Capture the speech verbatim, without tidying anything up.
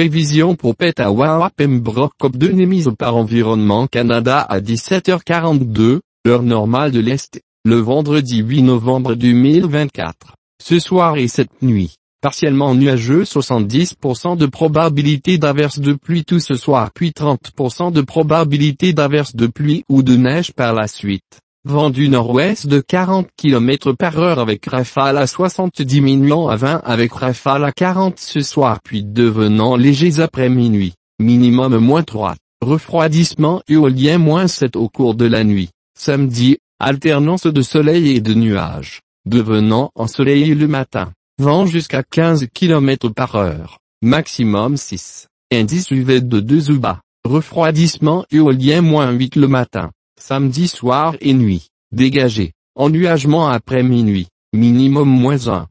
Prévision pour Petawawa Pembroke C O P deux émise par Environnement Canada à dix-sept heures quarante-deux, heure normale de l'Est, le vendredi huit novembre deux mille vingt-quatre. Ce soir et cette nuit, partiellement nuageux, soixante-dix pour cent de probabilité d'averse de pluie tout ce soir puis trente pour cent de probabilité d'averse de pluie ou de neige par la suite. Vent du nord-ouest de quarante kilomètres par heure avec rafale à soixante diminuant à vingt avec rafale à quarante ce soir puis devenant légers après minuit. Minimum moins trois. Refroidissement éolien moins sept au cours de la nuit. Samedi, alternance de soleil et de nuages. Devenant ensoleillé le matin. Vent jusqu'à quinze kilomètres par heure. Maximum six. Indice U V de deux ou bas. Refroidissement éolien moins huit le matin. Samedi soir et nuit, dégagé, ennuagement après minuit, minimum moins un.